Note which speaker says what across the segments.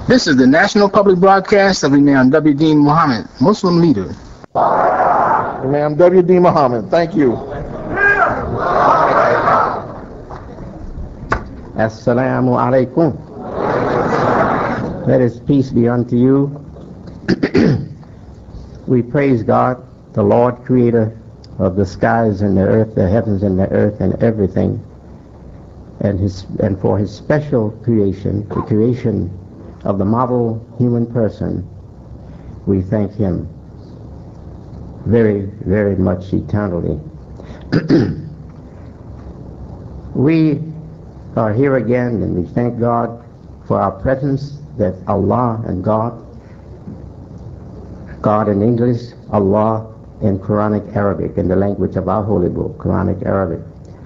Speaker 1: This is the National Public Broadcast of Imam W.D. Muhammad, Muslim leader.
Speaker 2: Imam W.D. Muhammad, thank you.
Speaker 3: Assalamu alaikum. Let his peace be unto you. We praise God, the Lord, creator of the skies and the earth, the heavens and the earth and everything, and for his special creation, the creation of the model human person. We thank him very, very much eternally. We are here again, and we thank God for our presence, that Allah and God in English, Allah in Quranic Arabic, in the language of our holy book, Quranic Arabic.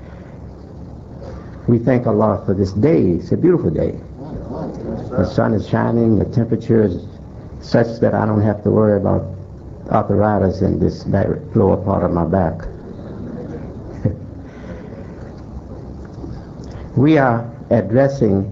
Speaker 3: We thank Allah for this day. It's a beautiful day. The sun is shining, the temperature is such that I don't have to worry about arthritis in this lower part of my back. We are addressing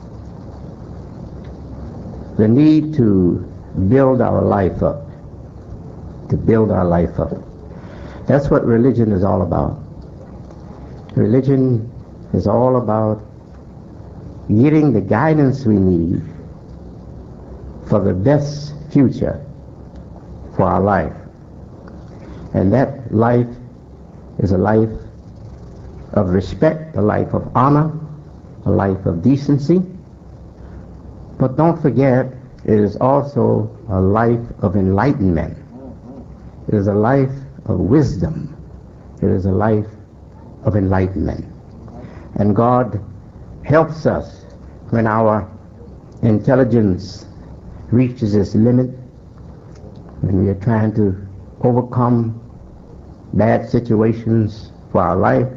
Speaker 3: the need to build our life up. To build our life up. That's what religion is all about. Religion is all about getting the guidance we need for the best future for our life. And that life is a life of respect, a life of honor, a life of decency. But don't forget, it is also a life of enlightenment. It is a life of wisdom. It is a life of enlightenment. And God helps us when our intelligence reaches its limit, when we are trying to overcome bad situations for our life.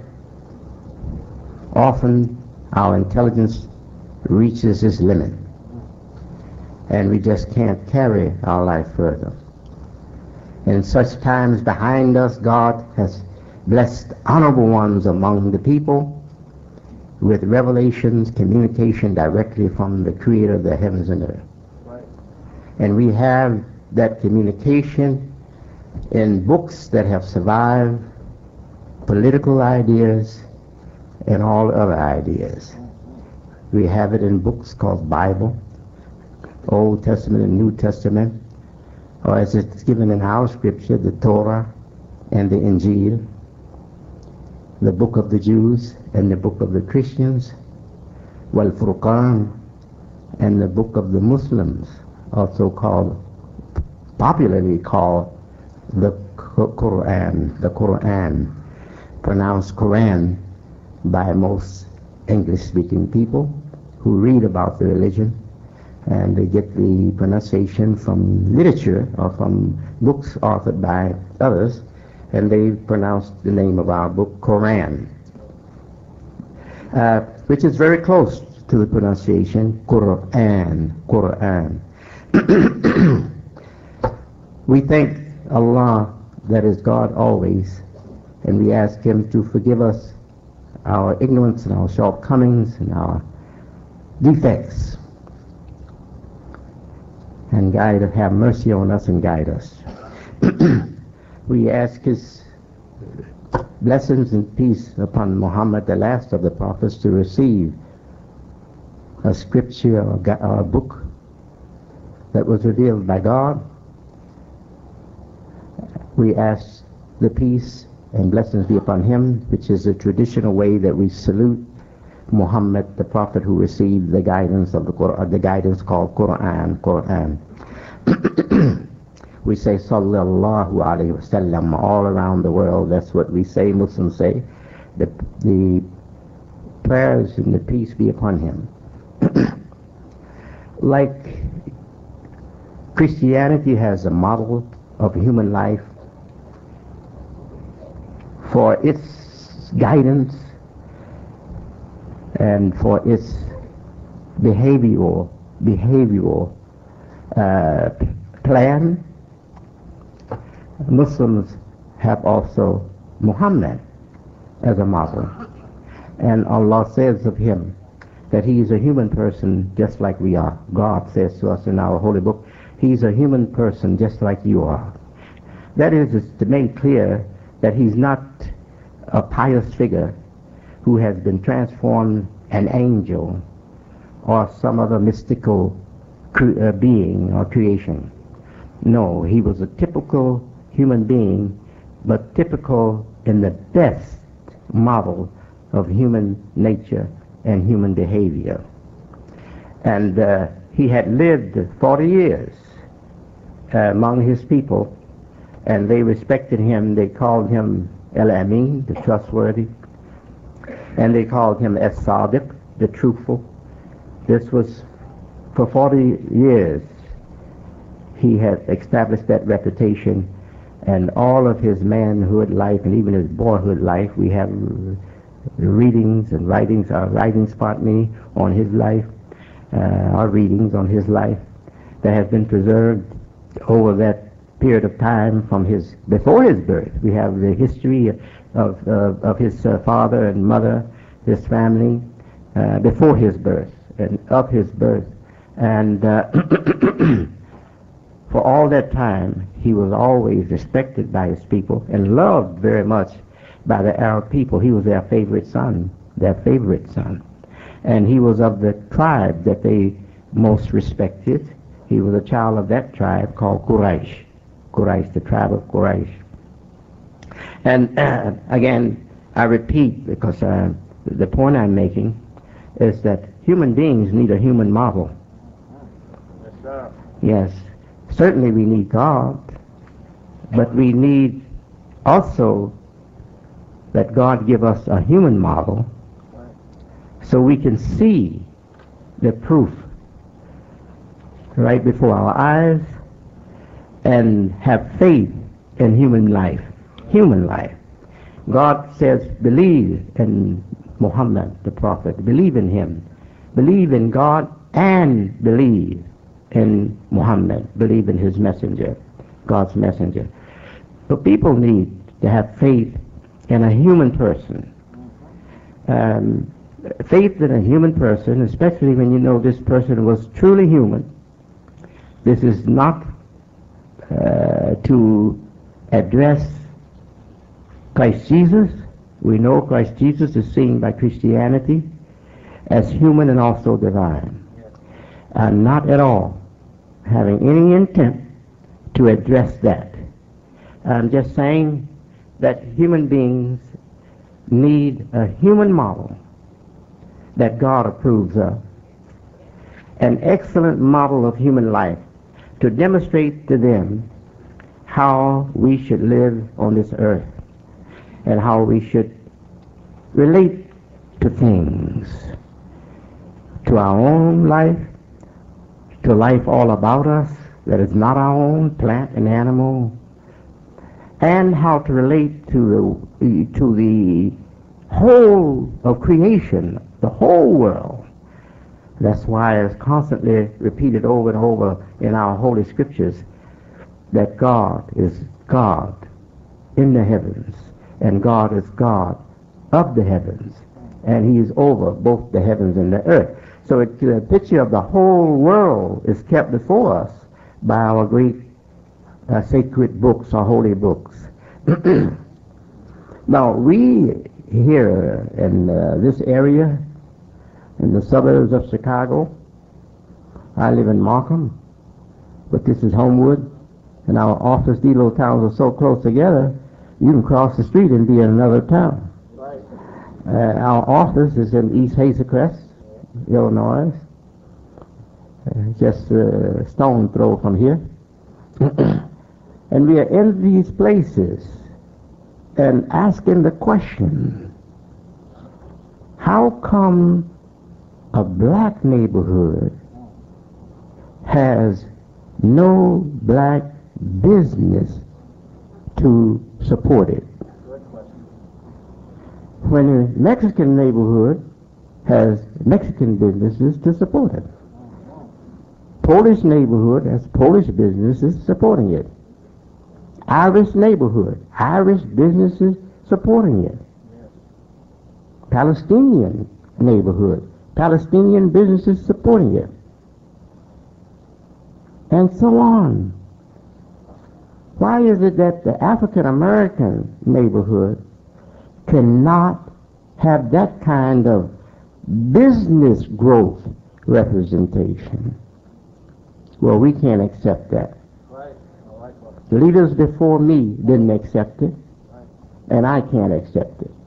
Speaker 3: Often our intelligence reaches its limit, and we just can't carry our life further. In such times behind us, God has blessed honorable ones among the people with revelations, communication directly from the Creator of the heavens and earth. Right. And we have that communication in books that have survived political ideas and all other ideas. We have it in books called Bible, Old Testament and New Testament, or as it's given in our scripture, the Torah and the Injil, the book of the Jews and the book of the Christians, Wal Furqan, and the book of the Muslims, also popularly called the Quran, pronounced Quran by most English-speaking people who read about the religion, and they get the pronunciation from literature or from books authored by others, and they pronounce the name of our book Quran, which is very close to the pronunciation Quran. We thank Allah, that is God always, and we ask Him to forgive us our ignorance and our shortcomings and our defects, and have mercy on us and guide us. We ask His blessings and peace upon Muhammad, the last of the prophets, to receive a scripture or a book that was revealed by God. We ask the peace and blessings be upon him, which is the traditional way that we salute Muhammad, the prophet who received the guidance of the Quran, the guidance called Quran. We say Sallallahu Alaihi Wasallam all around the world. That's what we say, Muslims say. The prayers and the peace be upon him. Like Christianity has a model of human life for its guidance and for its behavioral plan. Muslims have also Muhammad as a model, and Allah says of him that he is a human person just like we are. God says to us in our holy book, he's a human person just like you are. That is to make clear that he's not a pious figure who has been transformed an angel or some other mystical being or creation. No, he was a typical human being, but typical in the best model of human nature and human behavior. And he had lived 40 years among his people, and they respected him. They called him El-Amin, the trustworthy, and they called him Es-Sadiq, the truthful. This was for 40 years. He had established that reputation, and all of his manhood life and even his boyhood life, we have readings and writings, our writings, pardon me, on his life, our readings on his life that have been preserved over that period of time from before his birth. We have the history of his father and mother, his family, before his birth and of his birth. And for all that time, he was always respected by his people and loved very much by the Arab people. He was their favorite son. And he was of the tribe that they most respected. He was a child of that tribe called Quraysh. Quraysh, the tribe of Quraysh. And again, I repeat, because the point I'm making is that human beings need a human model.
Speaker 2: Yes, sir.
Speaker 3: Yes. Certainly we need God, but we need also that God give us a human model so we can see the proof right before our eyes and have faith in human life. God says, believe in Muhammad, the prophet. Believe in him. Believe in God and believe in Muhammad. Believe in his messenger, God's messenger. But people need to have faith in a human person. Faith in a human person, especially when you know this person was truly human. This is not to address Christ Jesus. We know Christ Jesus is seen by Christianity as human and also divine. And not at all having any intent to address that. I'm just saying that human beings need a human model that God approves of. An excellent model of human life to demonstrate to them how we should live on this earth and how we should relate to things, to our own life, to life all about us that is not our own, plant and animal, and how to relate to the whole of creation, the whole world. That's why it's constantly repeated over and over in our holy scriptures that God is God in the heavens, and God is God of the heavens, and he is over both the heavens and the earth. So the picture of the whole world is kept before us by our great sacred books, our holy books. Now, we here in this area, in the suburbs of Chicago, I live in Markham, but this is Homewood, and our office, these little towns are so close together, you can cross the street and be in another town.
Speaker 2: Right.
Speaker 3: Our office is in East Hazelcrest, Illinois, just a stone throw from here. And we are in these places and asking the question, how come a black neighborhood has no black business to support it, when a Mexican neighborhood has Mexican businesses to support it? Polish neighborhood has Polish businesses supporting it. Irish neighborhood, Irish businesses supporting it. Palestinian neighborhood, Palestinian businesses supporting it, and so on. Why is it that the African American neighborhood cannot have that kind of business growth representation? Well, we can't accept that. The leaders before me didn't accept it, and I can't accept it.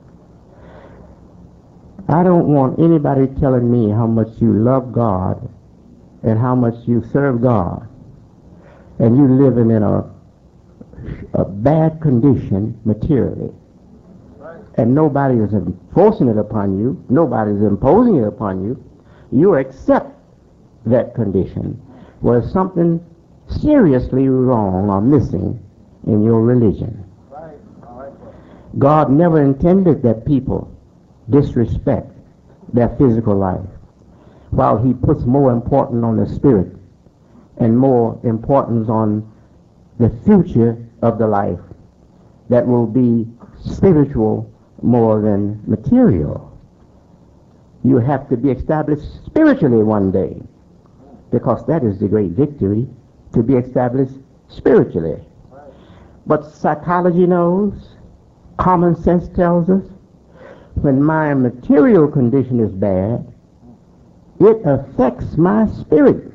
Speaker 3: I don't want anybody telling me how much you love God and how much you serve God, and you living in a bad condition materially. And nobody is forcing it upon you. Nobody is imposing it upon you. You accept that condition. Well, something seriously wrong or missing in your religion. God never intended that people disrespect their physical life, while he puts more importance on the spirit and more importance on the future of the life that will be spiritual more than material. You have to be established spiritually one day, because that is the great victory, to be established spiritually. But psychology knows, common sense tells us, when my material condition is bad, it affects my spirit.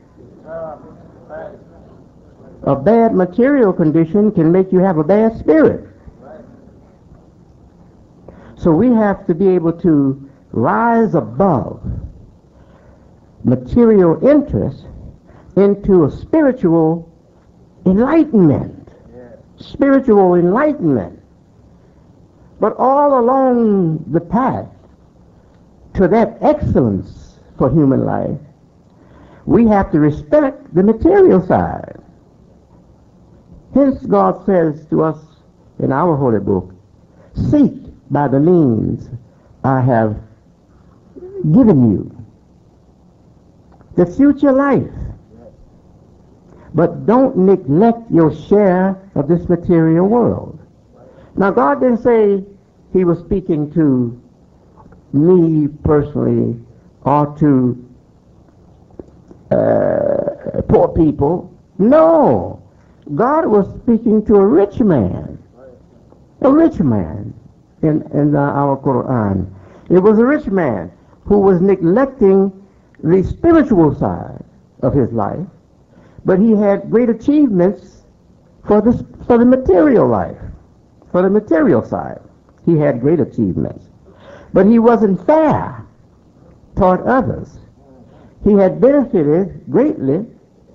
Speaker 3: A bad material condition can make you have a bad spirit. So we have to be able to rise above material interest into a spiritual enlightenment. Spiritual enlightenment. But all along the path to that excellence for human life, we have to respect the material side. Hence God says to us in our holy book, seek by the means I have given you the future life. But don't neglect your share of this material world. Now, God didn't say he was speaking to me personally or to poor people. No. God was speaking to a rich man. A rich man in our Quran. It was a rich man who was neglecting the spiritual side of his life, but he had great achievements for the material life. For the material side, he had great achievements. But he wasn't fair toward others. He had benefited greatly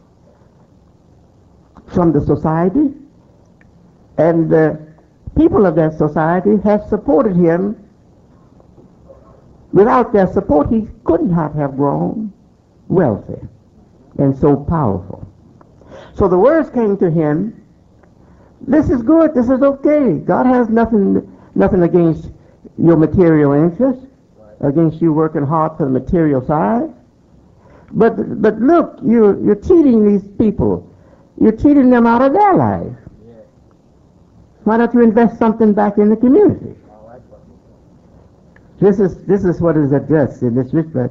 Speaker 3: from the society, and the people of that society had supported him. Without their support, he could not have grown wealthy and so powerful. So the words came to him, this is good, this is okay. God has nothing against your material interest, against you working hard for the material side. But look, you're cheating these people. You're cheating them out of their life. Why don't you invest something back in the community? This is what is addressed in this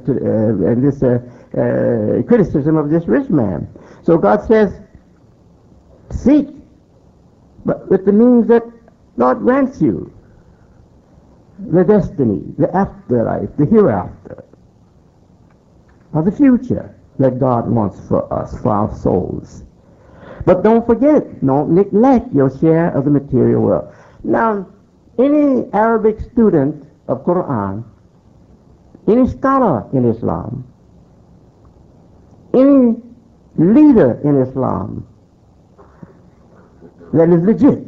Speaker 3: criticism of this rich man. So God says, seek, but with the means that God grants you, the destiny, the afterlife, the hereafter, or the future that God wants for us, for our souls. But don't forget, don't neglect your share of the material world. Now, any Arabic student of Quran, any scholar in Islam, any leader in Islam that is legit,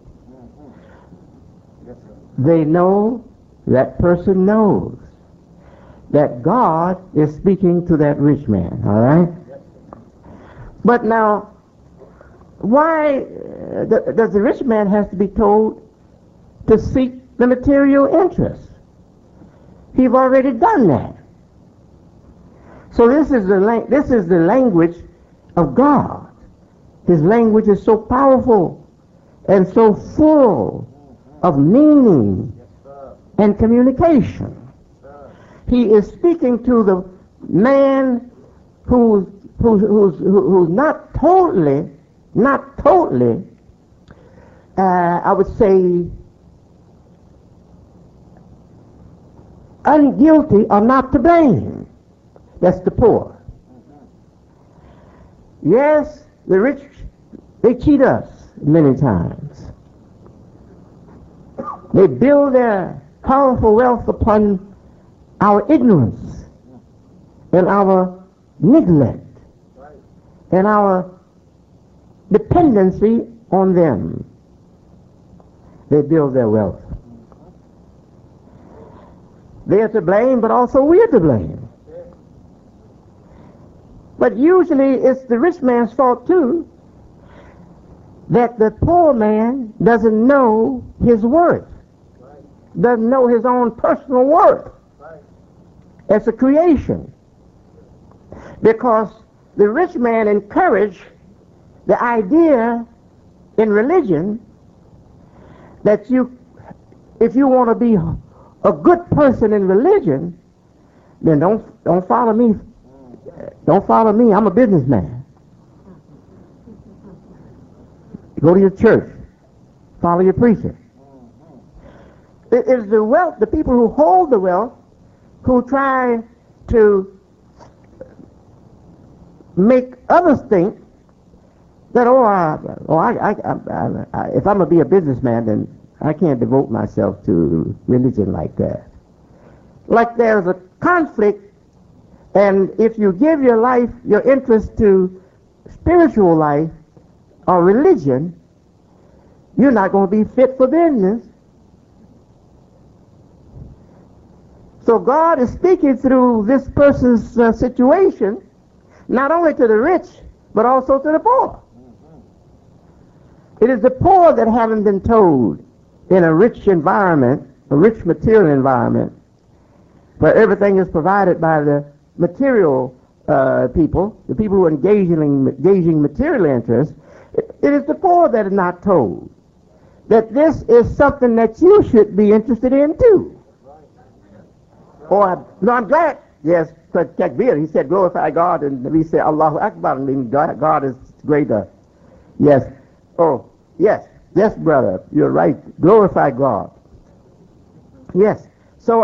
Speaker 3: they know, that person knows that God is speaking to that rich man, all right? But now, why does the rich man have to be told to seek the material interest? He's already done that. So this is the language of God. His language is so powerful and so full of meaning and communication. He is speaking to man who's not totally, I would say, unguilty or not to blame. That's the poor. Yes, the rich, they cheat us many times. They build their powerful wealth upon our ignorance and our neglect and our dependency on them. They build their wealth. They are to blame, but also we are to blame. But usually it's the rich man's fault too, that the poor man doesn't know his worth, doesn't know his own personal worth as a creation. Because the rich man encouraged the idea in religion that if you want to be a good person in religion, then don't follow me. Don't follow me. I'm a businessman. Go to your church. Follow your preacher. It is the wealth, the people who hold the wealth, who try to make others think that, if I'm going to be a businessman, then I can't devote myself to religion like that. Like there's a conflict, and if you give your life, your interest to spiritual life or religion, you're not going to be fit for business. So God is speaking through this person's situation, not only to the rich, but also to the poor. It is the poor that haven't been told in a rich environment, a rich material environment, where everything is provided by the material people, the people who are engaging material interests. It is the poor that is not told that this is something that you should be interested in too. I'm glad. Yes, Takbir, he said glorify God, and we say Allahu Akbar, meaning God is greater. Yes. Oh, yes. Yes, brother, you're right. Glorify God. Yes. So,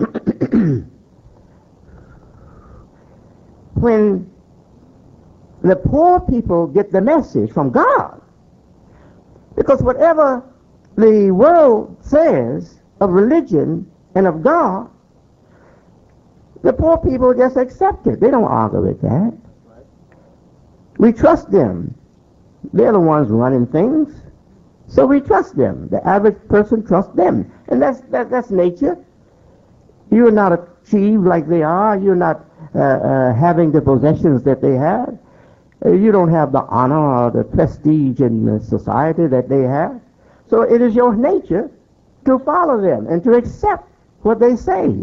Speaker 3: when the poor people get the message from God, because whatever the world says of religion and of God, the poor people just accept it. They don't argue with that. We trust them. They're the ones running things. So we trust them. The average person trusts them. And that's nature. You're not achieved like they are. You're not having the possessions that they have. You don't have the honor or the prestige in the society that they have. So it is your nature to follow them and to accept what they say.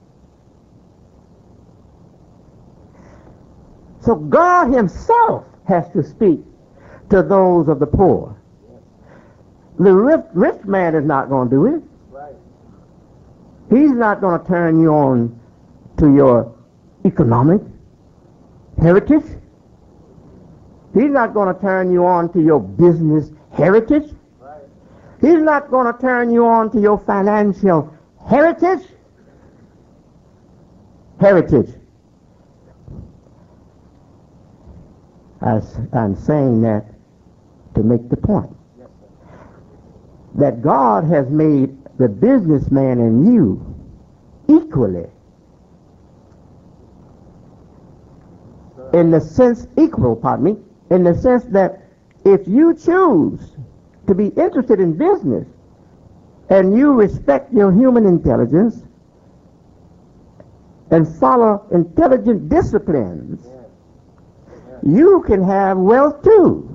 Speaker 3: So God himself has to speak to those of the poor. The rich man is not going to do it. He's not going to turn you on to your economic heritage. He's not going to turn you on to your business heritage. He's not going to turn you on to your financial heritage. I'm saying that to make the point that God has made the businessman and you equally, in the sense that if you choose to be interested in business and you respect your human intelligence and follow intelligent disciplines, you can have wealth too.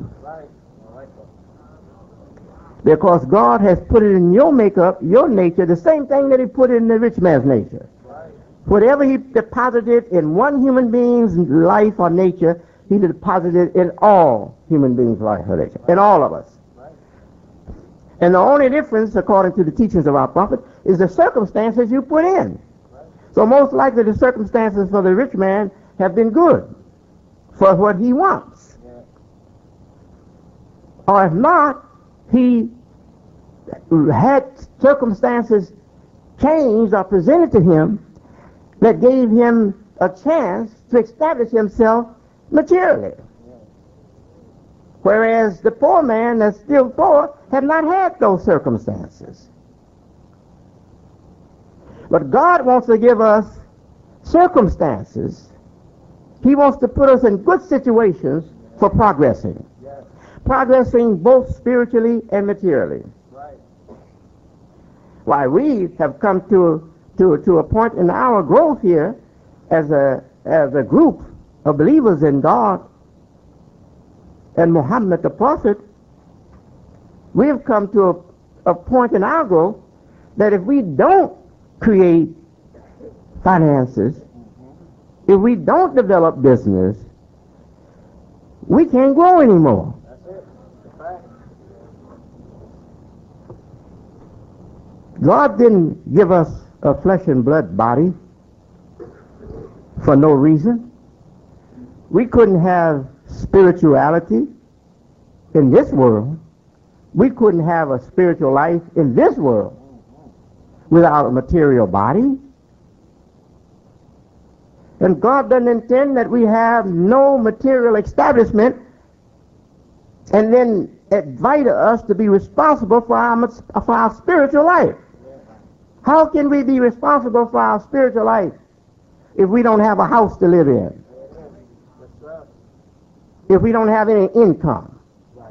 Speaker 3: Because God has put it in your makeup, your nature, the same thing that he put in the rich man's nature. Whatever he deposited in one human being's life or nature, he deposited in all human beings' life or nature, in all of us. And the only difference, according to the teachings of our prophet, is the circumstances you put in. So most likely the circumstances for the rich man have been good for what he wants. Or if not, he had circumstances changed or presented to him that gave him a chance to establish himself materially. Whereas the poor man that's still poor had not had those circumstances. But God wants to give us circumstances. He wants to put us in good situations for progressing. Progressing both spiritually and materially. Why, we have come to a point in our growth here as a group of believers in God and Muhammad the Prophet. We have come to a point in our growth that if we don't create finances, if we don't develop business, we can't grow anymore. God didn't give us a flesh and blood body for no reason. We couldn't have spirituality in this world. We couldn't have a spiritual life in this world without a material body. And God doesn't intend that we have no material establishment and then invite us to be responsible for our spiritual life. How can we be responsible for our spiritual life if we don't have a house to live in? If we don't have any income?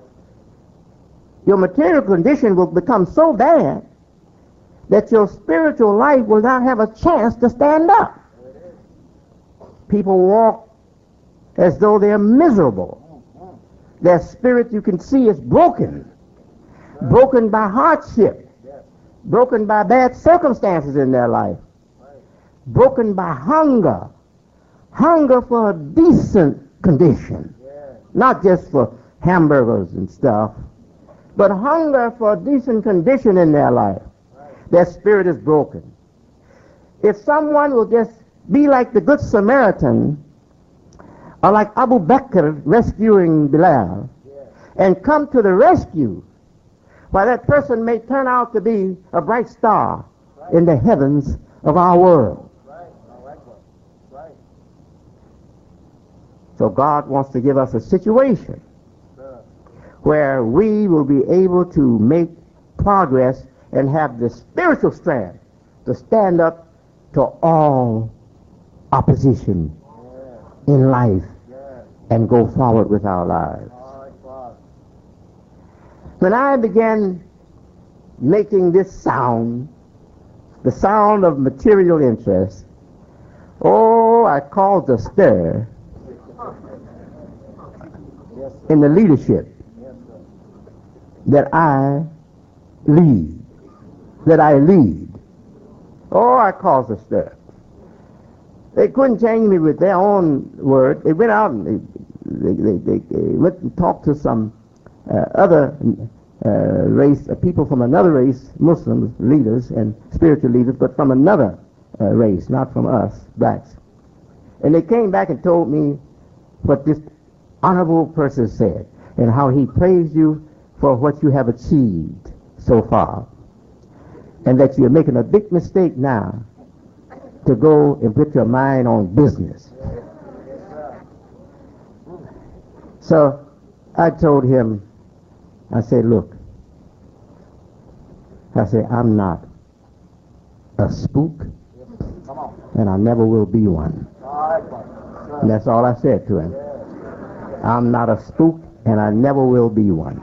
Speaker 3: Your material condition will become so bad that your spiritual life will not have a chance to stand up. People walk as though they're miserable. Their spirit, you can see, is broken. Broken by hardship. Broken by bad circumstances in their life. Broken by hunger. Hunger for a decent condition. Not just for hamburgers and stuff, but hunger for a decent condition in their life. Their spirit is broken. If someone will just be like the Good Samaritan, or like Abu Bakr rescuing Bilal, and come to the rescue, why, that person may turn out to be a bright star in the heavens of our world. So God wants to give us a situation where we will be able to make progress and have the spiritual strength to stand up to all opposition in life and go forward with our lives. When I began making this sound, the sound of material interest, oh, I caused a stir in the leadership that I lead. Oh, I caused a stir. They couldn't change me with their own word. They went out and they went and talked to some other race, people from another race, Muslims, leaders and spiritual leaders, but from another race, not from us, blacks. And they came back and told me what this honorable person said and how he praised you for what you have achieved so far, and that you're making a big mistake now to go and put your mind on business. So I told him, I said, look, I said, I'm not a spook, and I never will be one. And that's all I said to him. I'm not a spook, and I never will be one.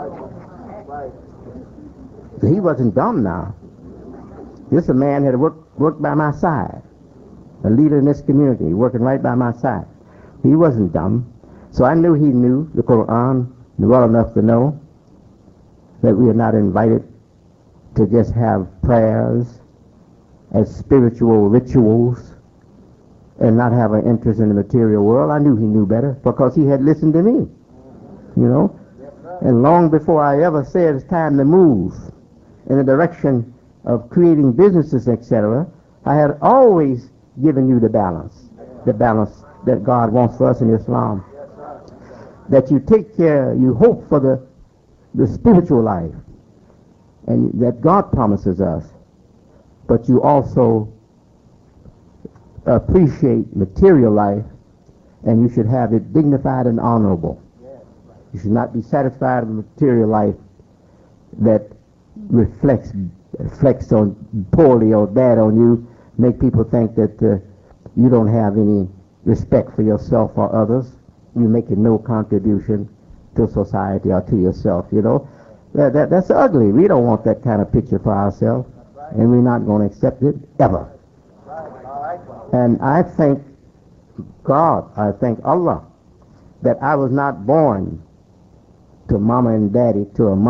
Speaker 3: He wasn't dumb now. This a man had worked by my side, a leader in this community, working right by my side. He wasn't dumb. So I knew he knew the Quran well enough to know that we are not invited to just have prayers as spiritual rituals and not have an interest in the material world. I knew he knew better because he had listened to me, you know. And long before I ever said it's time to move in the direction of creating businesses, etc., I had always given you the balance that God wants for us in Islam. That you take care, you hope for the spiritual life, and that God promises us, but you also appreciate material life, and you should have it dignified and honorable. You should not be satisfied with material life that reflects on poorly or bad on you, make people think that you don't have any respect for yourself or others. You're making no contribution to society or to yourself, you know. That's ugly. We don't want that kind of picture for ourselves, and we're not going to accept it ever. And I thank God, I thank Allah, that I was not born to a mama and daddy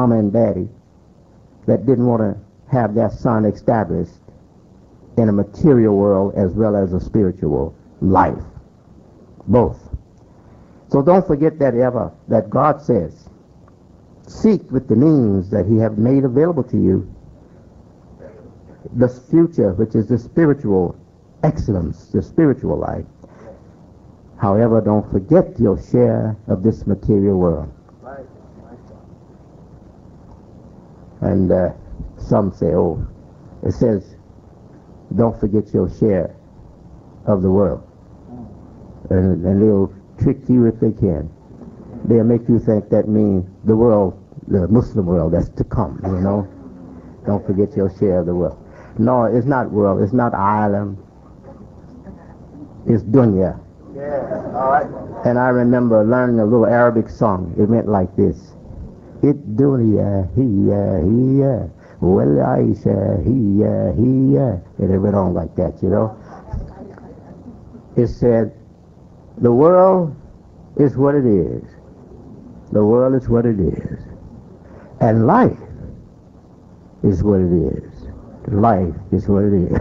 Speaker 3: that didn't want to have their son established in a material world as well as a spiritual life. Both. So don't forget that ever, that God says, seek with the means that he have made available to you the future, which is the spiritual excellence, the spiritual life. However, don't forget your share of this material world. And some say, oh, it says, don't forget your share of the world. And they'll trick you if they can. They'll make you think that means the world, the Muslim world that's to come, you know. Don't forget your share of the world. No, it's not world. It's not island. It's dunya.
Speaker 2: Yeah, all right.
Speaker 3: And I remember learning a little Arabic song. It went like this. It dunya hiya wal aisha hiya. And it went on like that, you know. It said, the world is what it is. The world is what it is. And life is what it is. Life is what it is.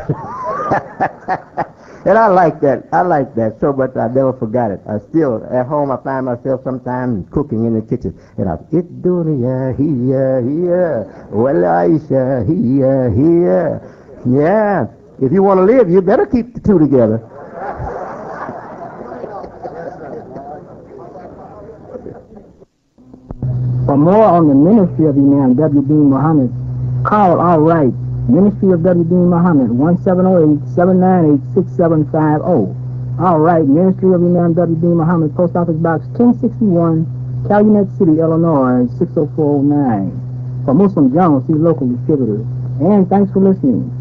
Speaker 3: And I like that so much I never forgot it. I still, at home, I find myself sometimes cooking in the kitchen. And it dunya hiya wal aisha hiya. Yeah, if you want to live, you better keep the two together.
Speaker 1: For more on the ministry of Imam W. Deen Muhammad, call or write Ministry of W. Deen Muhammad, 1708-798-6750. All right, Ministry of Imam W. Deen Muhammad, Post Office Box 1061, Calumet City, Illinois, 60409. For Muslim Journal, see local distributors. And thanks for listening.